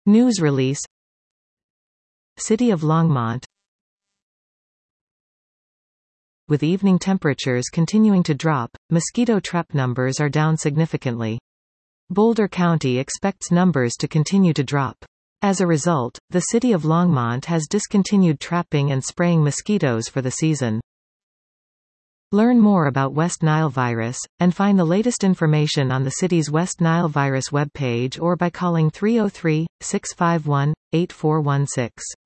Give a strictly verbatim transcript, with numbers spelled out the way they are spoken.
News release. City of Longmont. With evening temperatures continuing to drop, mosquito trap numbers are down significantly. Boulder County expects numbers to continue to drop. As a result, the city of Longmont has discontinued trapping and spraying mosquitoes for the season. Learn more about West Nile virus, and find the latest information on the city's West Nile virus webpage or by calling three oh three, six five one, eight four one six.